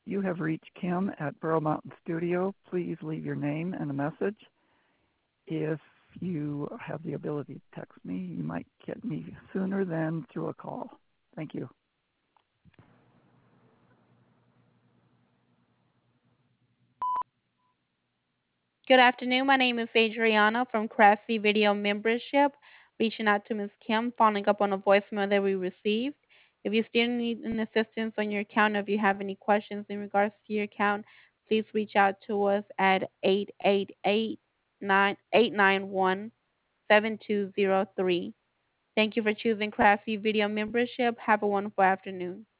You have reached Kim at Burrow Mountain Studio. Please leave your name and a message. If you have the ability to text me, you might get me sooner than through a call. Thank you. Good afternoon. My name is Adriana from Crafty Video Membership, reaching out to Ms. Kim, following up on a voicemail that we received. If you still need any assistance on your account, or if you have any questions in regards to your account, please reach out to us at 888-891-7203. Thank you for choosing Crafty Video Membership. Have a wonderful afternoon.